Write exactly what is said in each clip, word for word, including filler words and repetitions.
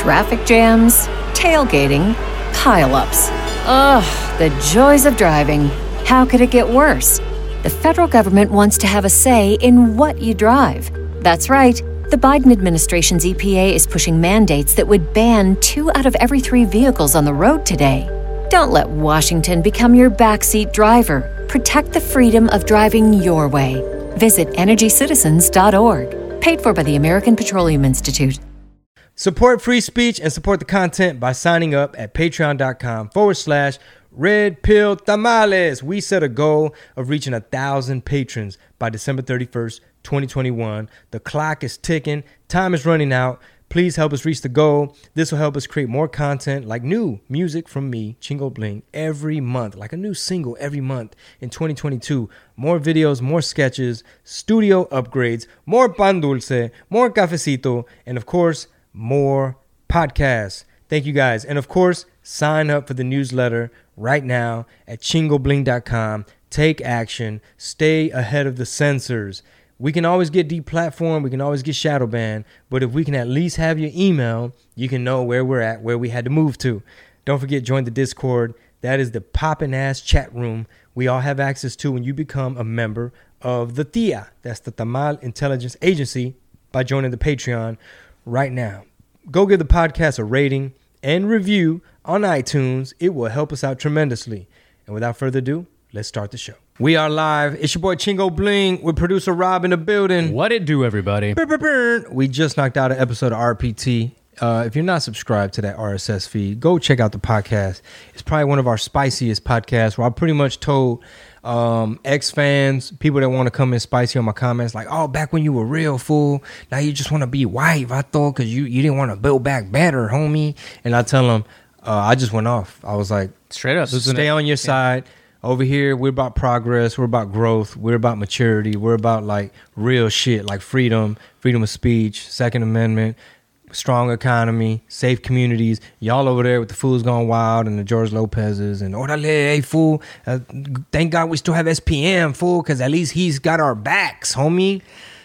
Traffic jams, tailgating, pile-ups. Ugh, the joys of driving. How could it get worse? The federal government wants to have a say in what you drive. That's right. The Biden administration's E P A is pushing mandates that would ban two out of every three vehicles on the road today. Don't let Washington become your backseat driver. Protect the freedom of driving your way. Visit energy citizens dot org. Paid for by the American Petroleum Institute. Support free speech and support the content by signing up at patreon.com forward slash Red Pill Tamales. We set a goal of reaching a thousand patrons by December thirty-first, twenty twenty-one. The clock is ticking. Time is running out. Please help us reach the goal. This will help us create more content like new music from me, Chingo Bling, every month, like a new single every month in twenty twenty-two. More videos, more sketches, studio upgrades, more pan dulce, more cafecito, and of course, more podcasts. Thank you guys. And of course, sign up for the newsletter right now at chingo bling dot com. Take action. Stay ahead of the censors. We can always get deplatformed. We can always get shadow banned. But if we can at least have your email, you can know where we're at, where we had to move to. Don't forget, join the Discord. That is the poppin' ass chat room we all have access to when you become a member of the T I A. That's the Tamal Intelligence Agency by joining the Patreon right now. Go give the podcast a rating and review on iTunes. It will help us out tremendously. And without further ado, let's start the show. We are live. It's your boy Chingo Bling with producer Rob in the building. What it do, everybody? We just knocked out an episode of R P T. Uh, if you're not subscribed to that R S S feed, go check out the podcast. It's probably one of our spiciest podcasts where I pretty much told um, ex-fans, people that want to come in spicy on my comments, like, oh, back when you were real, fool, now you just want to be white, vato, because you, you didn't want to build back better, homie. And I tell them, uh, I just went off. I was like, straight up, stay on your side. Over here, we're about progress. We're about growth. We're about maturity. We're about like real shit, like freedom, freedom of speech, Second Amendment, strong economy, safe communities. Y'all over there with the fools gone wild and the George Lopez's and orale, hey fool. Uh, thank God we still have S P M, fool, because at least he's got our backs, homie.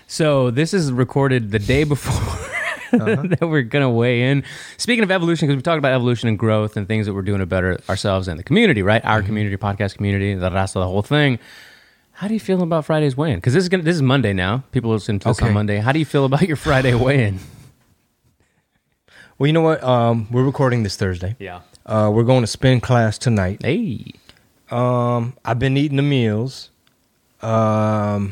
So this is recorded the day before. Uh-huh. that we're going to weigh in. Speaking of evolution, because we talked about evolution and growth and things that we're doing to better ourselves and the community, right? Our mm-hmm. community, podcast community, the rest of the whole thing. How do you feel about Friday's weigh-in? Because this is gonna, this is Monday now. People listen to this okay. on Monday. How do you feel about your Friday weigh-in? Well, you know what? Um, we're recording this Thursday. Yeah. Uh, we're going to spin class tonight. Hey. Um, I've been eating the meals. Um,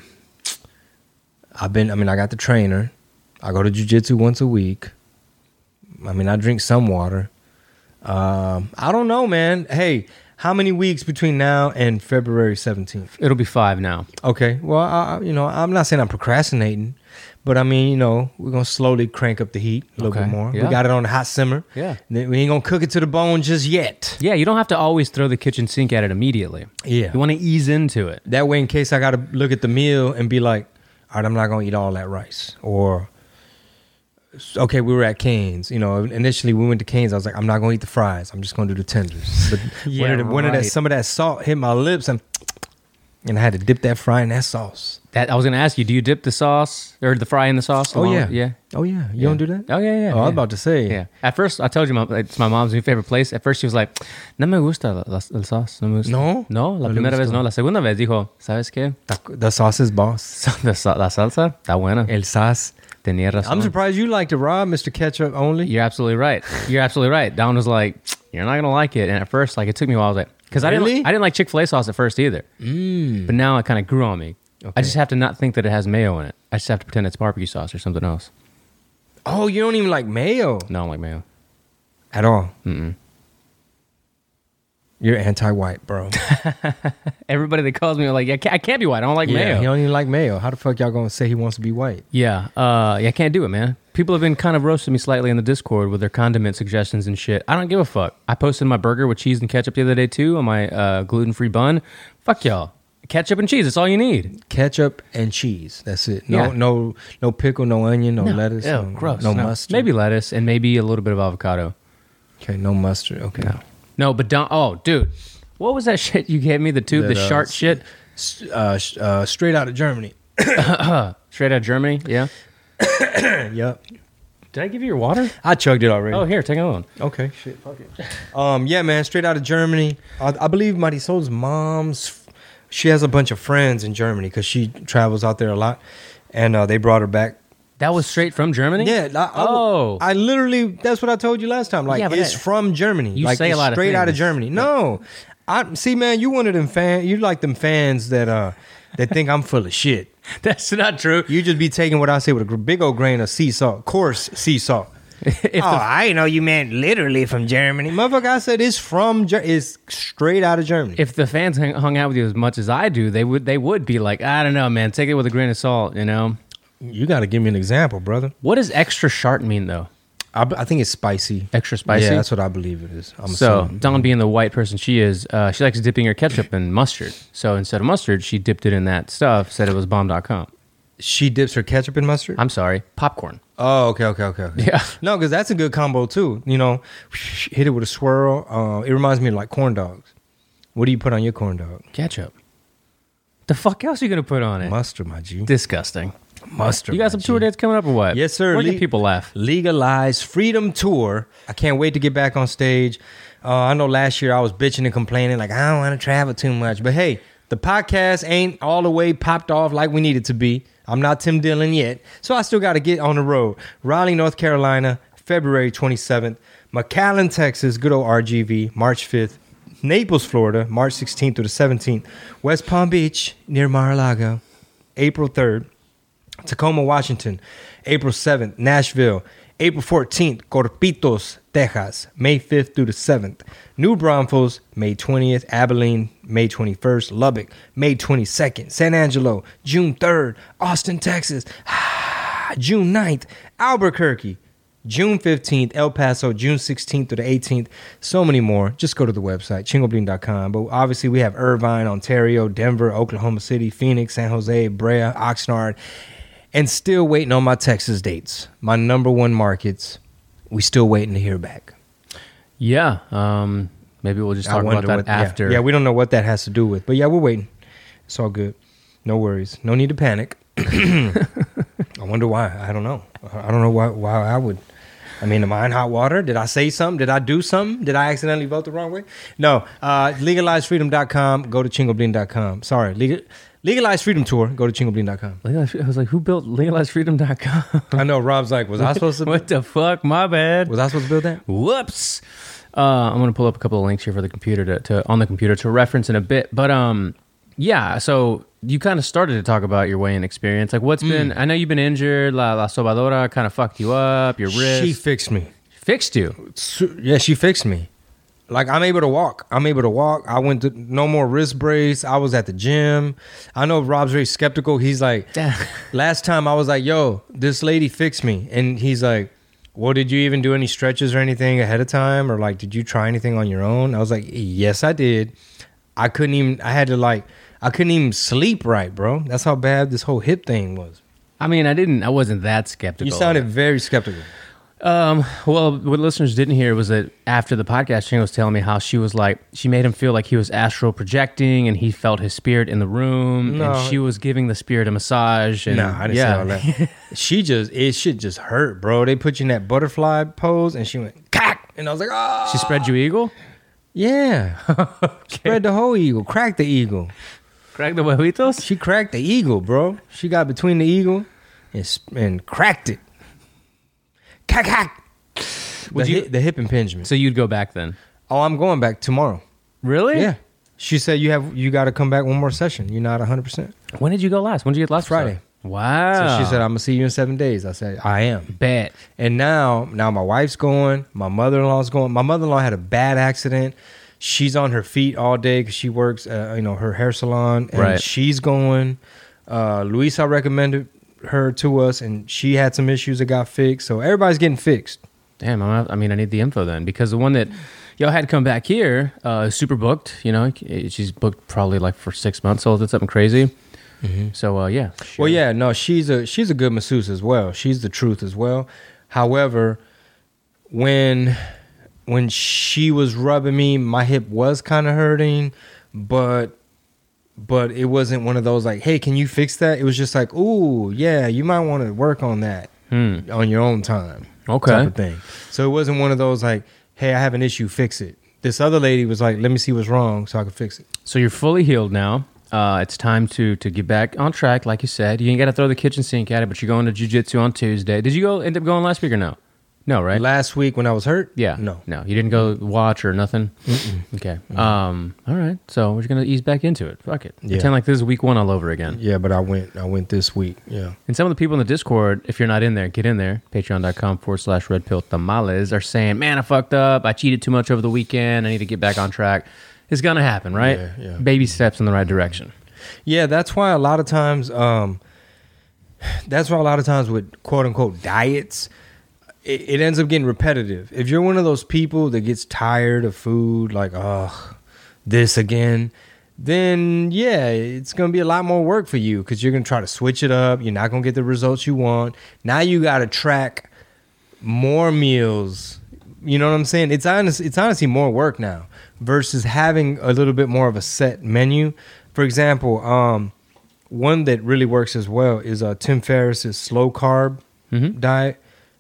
I've been, I mean, I got the trainer. I go to jiu-jitsu once a week. I mean, I drink some water. Um, I don't know, man. Hey, how many weeks between now and February seventeenth? It'll be five now. Okay. Well, I, you know, I'm not saying I'm procrastinating, but I mean, you know, we're going to slowly crank up the heat a little okay. bit more. Yeah. We got it on the hot simmer. Yeah. We ain't going to cook it to the bone just yet. Yeah, you don't have to always throw the kitchen sink at it immediately. Yeah. You want to ease into it. That way, in case I got to look at the meal and be like, all right, I'm not going to eat all that rice. Or... okay, we were at Cane's. You know, initially we went to Cane's. I was like, I'm not going to eat the fries. I'm just going to do the tenders. But yeah, when, it, right. when it, some of that salt hit my lips, and and I had to dip that fry in that sauce. That I was going to ask you, do you dip the sauce or the fry in the sauce? Oh along? yeah, yeah. Oh yeah. You yeah. don't do that? Oh yeah, yeah. Oh, yeah. I was about to say. Yeah. At first, I told you, my, it's my mom's new favorite place. At first, she was like, "No me gusta la, la, el sauce. No me gusta." No. No. La no primera vez no. La segunda vez dijo, ¿sabes qué? The sauce is boss. La salsa está buena. El sauce. Tenía razón. I'm surprised you liked it, Rob, Mister Ketchup only. You're absolutely right. You're absolutely right. Don was like, you're not gonna like it. And at first, like, it took me a while. I was like, because really? I didn't, I didn't like Chick-fil-A sauce at first either. Mm. But now it kind of grew on me. Okay. I just have to not think that it has mayo in it. I just have to pretend it's barbecue sauce or something else. Oh, you don't even like mayo? No, I don't like mayo at all. Mm-mm. You're anti-white, bro. Everybody that calls me are like, yeah, I can't, I can't be white. I don't like yeah, mayo. He don't even like mayo. How the fuck y'all gonna say he wants to be white? Yeah, uh, yeah, I can't do it, man. People have been kind of roasting me slightly in the Discord with their condiment suggestions and shit. I don't give a fuck. I posted my burger with cheese and ketchup the other day too on my uh, gluten-free bun. Fuck y'all. Ketchup and cheese. That's all you need. Ketchup and cheese. That's it. No, Yeah. no, no pickle, no onion, no, No. lettuce. Ew, no, gross. No, No. mustard. Maybe lettuce and maybe a little bit of avocado. Okay, no mustard. Okay. No, no, but don't. Oh, dude, what was that shit you gave me? The tube, the, That, uh, shart shit, Uh, uh, straight out of Germany. straight out of Germany. Yeah. Yep. Did I give you your water? I chugged it already. Oh, here, take another one. Okay, shit, fuck it. Um, yeah, man, straight out of Germany. I, I believe Marisol's mom's, she has a bunch of friends in Germany because she travels out there a lot, and uh, they brought her back. That was straight from Germany? Yeah. I, oh. I, I literally, that's what I told you last time. Like, yeah, it's that, from Germany. You like, say it's a lot straight of things. out of Germany. No. I see, man, you one of them fans, you like them fans that, uh, that think I'm full of shit. That's not true. You just be taking what I say with a big old grain of sea salt, coarse sea salt. If oh, the, I know you meant literally from Germany. Motherfucker, I said it's from, Ger- it's straight out of Germany. if the fans hung, hung out with you as much as I do, they would they would be like, I don't know, man, take it with a grain of salt, you know? You got to give me an example, brother. What does extra sharp mean, though? I, I think it's spicy. Extra spicy? Yeah, that's what I believe it is. I'm so, assuming. Dawn being the white person she is, uh, she likes dipping her ketchup in mustard. So instead of mustard, she dipped it in that stuff, said it was bomb dot com. She dips her ketchup in mustard? I'm sorry, popcorn. Oh, okay, okay, okay. okay. Yeah. No, because that's a good combo, too. You know, hit it with a swirl. Uh, it reminds me of like corn dogs. What do you put on your corn dog? Ketchup. The fuck else are you going to put on it? Mustard, my G. Disgusting. Mustard. You got some tour dates coming up or what? Yes, sir. Where Le- can people laugh? Legalize Freedom Tour. I can't wait to get back on stage. Uh, I know last year I was bitching and complaining like I don't want to travel too much. But hey, the podcast ain't all the way popped off like we need it to be. I'm not Tim Dillon yet. So I still got to get on the road. Raleigh, North Carolina, February twenty-seventh. McAllen, Texas, good old R G V, March fifth. Naples, Florida, March sixteenth through the seventeenth. West Palm Beach, near Mar-a-Lago, April third. Tacoma, Washington, April seventh. Nashville, April fourteenth. Corpitos, Texas, May fifth through the seventh. New Braunfels, May twentieth. Abilene, May twenty-first. Lubbock, May twenty-second. San Angelo, June third. Austin, Texas, June ninth. Albuquerque, June fifteenth. El Paso, June sixteenth to the eighteenth. So many more. Just go to the website, chingo bling dot com. But obviously we have Irvine, Ontario, Denver, Oklahoma City, Phoenix, San Jose, Brea, Oxnard, and still waiting on my Texas dates. My number one markets. We still waiting to hear back. Yeah. Um, maybe we'll just I talk about wonder that what- yeah. after. Yeah, we don't know what that has to do with. But yeah, we're waiting. It's all good. No worries. No need to panic. I wonder why. I don't know. I don't know why, why I would. I mean, am I in hot water? Did I say something? Did I do something? Did I accidentally vote the wrong way? No. Uh, legalize freedom dot com. Go to chingo bling dot com. Sorry. Legal, Legalize Freedom Tour. Go to chingo bling dot com. I was like, who built legalize freedom dot com? I know. Rob's like, was I supposed to? What the fuck? My bad. Was I supposed to build that? Whoops. Uh, I'm gonna pull up a couple of links here for the computer to, to on the computer to reference in a bit. But um, yeah. So you kind of started to talk about your weighing experience. Like, what's mm. been? I know you've been injured. La La Sobadora kind of fucked you up. Your wrist. She fixed me. Fixed you. Yeah, she fixed me. Like, I'm able to walk. I'm able to walk. I went to no more wrist brace. I was at the gym. I know Rob's very skeptical. He's like, last time I was like, yo, this lady fixed me. And he's like, well, did you even do any stretches or anything ahead of time? Or like, did you try anything on your own? I was like, yes, I did. I couldn't even, I had to like, I couldn't even sleep right, bro. That's how bad this whole hip thing was. I mean, I didn't, I wasn't that skeptical. You sounded very skeptical. Um, well, what listeners didn't hear was that after the podcast, Chingo was telling me how she was like, she made him feel like he was astral projecting and he felt his spirit in the room. No. And she was giving the spirit a massage. And, no, I didn't yeah. say all that. She just, it shit just hurt, bro. They put you in that butterfly pose and she went, cack. And I was like, oh. She spread you eagle? Yeah. Okay. Spread the whole eagle. Crack the eagle. Crack the huevitos? She cracked the eagle, bro. She got between the eagle and, and cracked it. Cack, cack. The, you, hip, the hip impingement. So you'd go back then? Oh, I'm going back tomorrow. Really? Yeah. She said you have you got to come back one more session. You're not one hundred percent. When did you go last? When did you get last? Friday. Episode? Wow. So she said, I'm going to see you in seven days. I said, I am. Bet. And now, now my wife's going. My mother-in-law's going. My mother-in-law had a bad accident. She's on her feet all day because she works, uh, you know, her hair salon. And right. she's going. Uh, Luisa recommended her to us, and she had some issues that got fixed. So everybody's getting fixed. Damn, I'm, I mean, I need the info then, because the one that y'all had come back here uh, is super booked. You know, she's booked probably like for six months. So it's something crazy. Mm-hmm. So uh, yeah. Sure. Well, yeah, no, she's a she's a good masseuse as well. She's the truth as well. However, when when she was rubbing me, my hip was kind of hurting, but. But it wasn't one of those like, hey, can you fix that? It was just like, ooh, yeah, you might want to work on that hmm. on your own time. Okay. type of thing. So it wasn't one of those like, hey, I have an issue, fix it. This other lady was like, let me see what's wrong so I can fix it. So you're fully healed now. Uh, it's time to to get back on track, like you said. You ain't got to throw the kitchen sink at it, but you're going to jiu-jitsu on Tuesday. Did you go end up going last week or no? No, right? Last week when I was hurt? Yeah. No. No, you didn't go watch or nothing? Mm-mm. Okay. Mm-hmm. Um. All right. So we're going to ease back into it. Fuck it. Yeah. Pretend like this is week one all over again. Yeah, but I went I went this week. Yeah. And some of the people in the Discord, if you're not in there, get in there. Patreon.com forward slash Red Pill Tamales are saying, man, I fucked up. I cheated too much over the weekend. I need to get back on track. It's going to happen, right? Yeah, yeah. Baby steps in the right direction. Yeah, that's why a lot of times, um, that's why a lot of times with quote unquote diets, it, it ends up getting repetitive. If you're one of those people that gets tired of food, like, oh, this again, then yeah, it's going to be a lot more work for you because you're going to try to switch it up. You're not going to get the results you want. Now you got to track more meals. You know what I'm saying? It's honest, it's honestly more work now versus having a little bit more of a set menu. For example, um, one that really works as well is uh, Tim Ferriss's slow carb Mm-hmm. diet.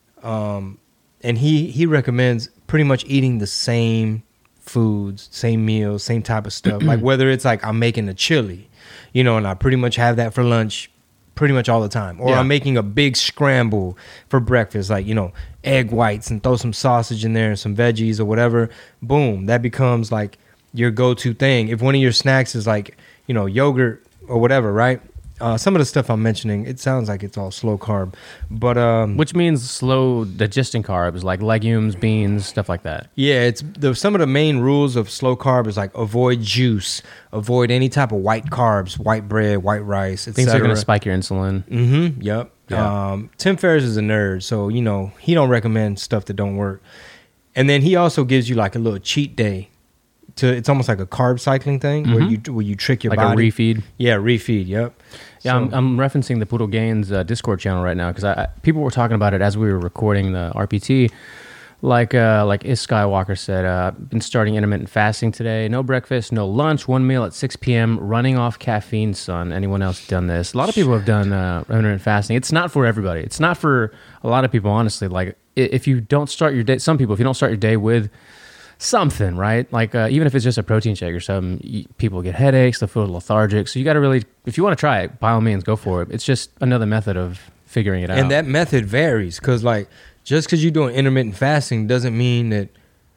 Um, and he, he recommends pretty much eating the same foods, same meals, same type of stuff. Like whether it's like I'm making a chili, you know, and I pretty much have that for lunch pretty much all the time. Or Yeah. I'm making a big scramble for breakfast, like, you know, egg whites and throw some sausage in there and some veggies or whatever. Boom. That becomes like your go-to thing. If one of your snacks is like, you know, yogurt or whatever, right? Uh, some of the stuff I'm mentioning, it sounds like it's all slow carb, but um, Which means slow digesting carbs, like legumes, beans, stuff like that. yeah, it's the some of the main rules of slow carb is like avoid juice, avoid any type of white carbs, white bread, white rice, et Things are cetera. going to spike your insulin. Mm-hmm. Yep. Yeah. Um, Tim Ferriss is a nerd, so you know he don't recommend stuff that don't work. And then he also gives you like a little cheat day. To it's almost like a carb cycling thing where you where you trick your Like body. a refeed. Yeah, refeed. Yep. Yeah, So- I'm, I'm referencing the Poodle Gains uh, Discord channel right now because I, I, people were talking about it as we were recording the R P T. Like uh, like Is Skywalker said, uh, I've been starting intermittent fasting today. No breakfast, no lunch, one meal at six p.m., running off caffeine, son. Anyone else done this? A lot of people have done uh, intermittent fasting. It's not for everybody. It's not for a lot of people, honestly. Like i- if you don't start your day, some people, if you don't start your day with something, right? Like uh, even if it's just a protein shake or something, you, people get headaches, they feel lethargic. So you got to really, if you want to try it, by all means, go for it. It's just another method of figuring it out. And that method varies because, like, just because you're doing intermittent fasting doesn't mean that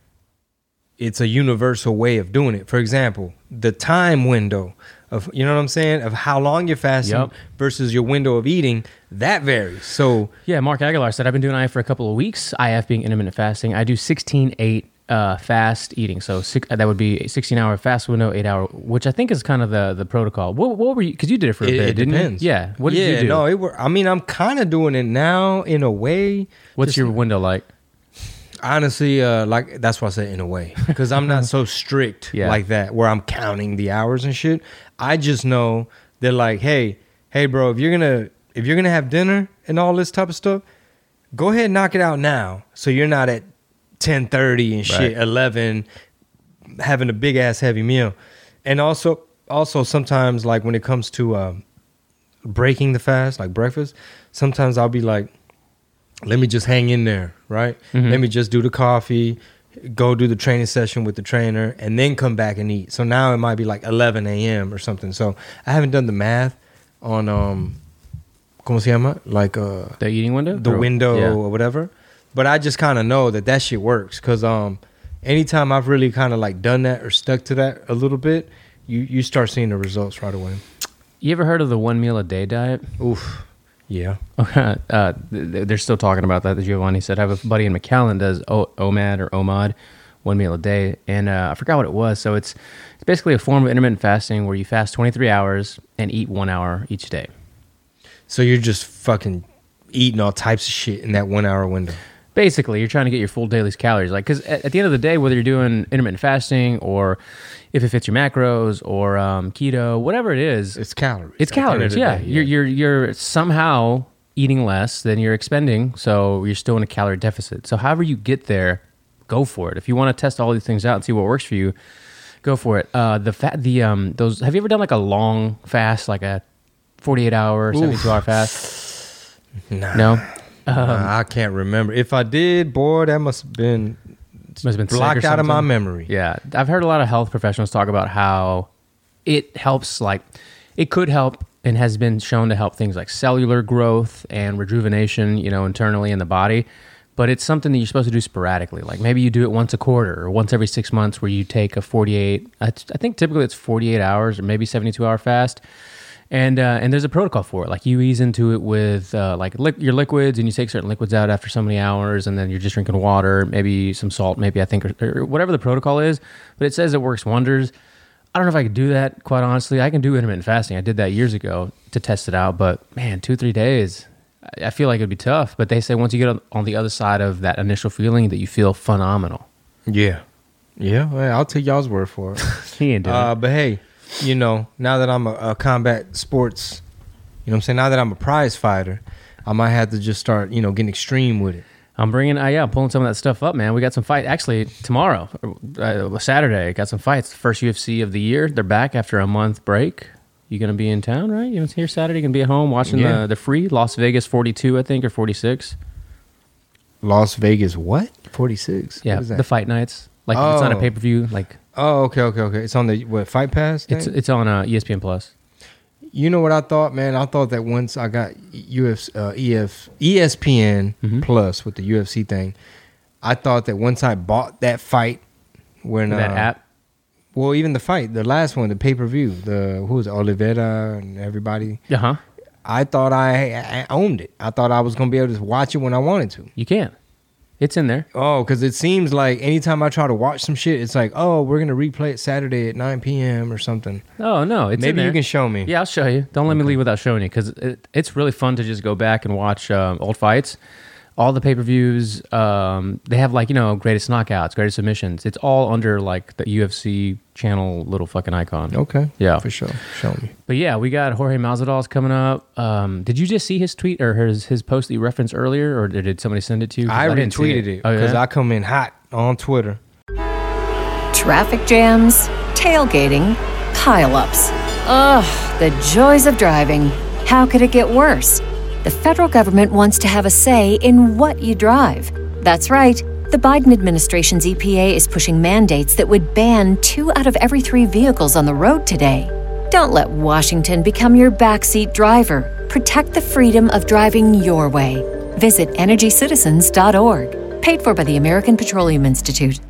it's a universal way of doing it. For example, the time window of, you know what I'm saying, of how long you're fasting Yep. versus your window of eating, that varies. So, Yeah, Mark Aguilar said, I've been doing I F for a couple of weeks. I F being intermittent fasting. I do sixteen eight uh, fast eating. So six, that would be a sixteen hour fast window, eight hour, which I think is kind of the, the protocol. What, what were you, because you did it for a it, bit, it didn't depends. you? Yeah. What did yeah, you do? no, it were, I mean, I'm kind of doing it now in a way. What's Just- your window like? Honestly, uh, like that's why I said in a way, because I'm not so strict Yeah. like that where I'm counting the hours and shit. I just know they're like, hey, hey, bro, if you're gonna if you're gonna have dinner and all this type of stuff, go ahead and knock it out now, so you're not at ten thirty and shit, Right. eleven, having a big ass heavy meal. And also, also sometimes like when it comes to um, breaking the fast, like breakfast, sometimes I'll be like, let me just hang in there, right? Mhm. Let me just do the coffee, go do the training session with the trainer, and then come back and eat. So now it might be like eleven a.m. or something. So I haven't done the math on, um, ¿cómo se llama? Like uh, The eating window? the Or- window Yeah. or whatever. But I just kind of know that that shit works because um, anytime I've really kind of like done that or stuck to that a little bit, you, you start seeing the results right away. You ever heard of the one meal a day diet? Oof. Yeah. uh, th- they're still talking about that. That Giovanni said, I have a buddy in McAllen does o- OMAD or OMAD, one meal a day, and uh, I forgot what it was. So it's it's basically a form of intermittent fasting where you fast twenty-three hours and eat one hour each day. So you're just fucking eating all types of shit in that one hour window. Basically, you're trying to get your full daily calories. Like, because at, at the end of the day, whether you're doing intermittent fasting or if it fits your macros or um, keto, whatever it is, It's calories. It's At the end of calories, the yeah. day, You're you're you're somehow eating less than you're expending, so you're still in a calorie deficit. So however you get there, go for it. If you want to test all these things out and see what works for you, go for it. Uh, the fat, the um, those. Have you ever done like a long fast, like a forty-eight hour, seventy-two hour fast? Nah. No. Um, Nah, I can't remember. If I did, boy, that must have been, must have been sick or blocked out of my something. memory. Yeah, I've heard a lot of health professionals talk about how it helps, like, it could help and has been shown to help things like cellular growth and rejuvenation, you know, internally in the body. But it's something that you're supposed to do sporadically. Like maybe you do it once a quarter or once every six months where you take a forty-eight, I, I think typically it's forty-eight hours or maybe seventy-two hour fast. And uh, and there's a protocol for it. Like you ease into it with uh, like li- your liquids, and you take certain liquids out after so many hours, and then you're just drinking water, maybe some salt, maybe I think, or, or whatever the protocol is. But it says it works wonders. I don't know if I could do that, quite honestly. I can do intermittent fasting. I did that years ago to test it out. But man, two, three days, I I feel like it'd be tough. But they say once you get on, on the other side of that initial feeling that you feel phenomenal. Yeah. Yeah, well, I'll take y'all's word for it. He ain't doing Uh, it. but hey, you know, now that I'm a, a combat sports, you know what I'm saying? Now that I'm a prize fighter, I might have to just start, you know, getting extreme with it. I'm bringing, uh, yeah, I'm pulling some of that stuff up, man. We got some fight. Actually, tomorrow, uh, Saturday, got some fights. First U F C of the year. They're back after a month break. You going to be in town, right? You here Saturday? You going to be at home watching Yeah. the, the free Las Vegas forty-two, I think, or forty-six. Las Vegas, what? forty-six? Yeah, What is that? the fight nights. Like it's on a Oh. pay-per-view. Like Oh, okay, okay, okay. It's on the, what, Fight Pass thing? it's it's on uh, E S P N Plus. You know what I thought, man? I thought that once I got U F, uh, E F, E S P N Mhm. Plus with the U F C thing, I thought that once I bought that fight, when that uh, app. well, even the fight, the last one, the pay per view, the who was it, Oliveira and everybody, Uh huh. I thought I, I owned it. I thought I was gonna be able to watch it when I wanted to. You can. It's in there. Oh, because it seems like anytime I try to watch some shit, it's like, oh, we're gonna replay it Saturday at nine p.m. or something. Oh no, it's in Maybe there. you can show me. Yeah, I'll show you. Don't let me leave without showing you because it, it's really fun to just go back and watch um, old fights. All the pay-per-views, um, they have like, you know, greatest knockouts, greatest submissions. It's all under like the U F C channel little fucking icon. Okay. Yeah. For sure. Show me. But yeah, we got Jorge Masvidal's coming up. Um, did you just see his tweet or his, his post that you referenced earlier, or did somebody send it to you? 'Cause I didn't see retweeted it Oh, because yeah? I come in hot on Twitter. Traffic jams, tailgating, pileups. Ugh, the joys of driving. How could it get worse? The federal government wants to have a say in what you drive. That's right. The Biden administration's E P A is pushing mandates that would ban two out of every three vehicles on the road today. Don't let Washington become your backseat driver. Protect the freedom of driving your way. Visit energy citizens dot org. Paid for by the American Petroleum Institute.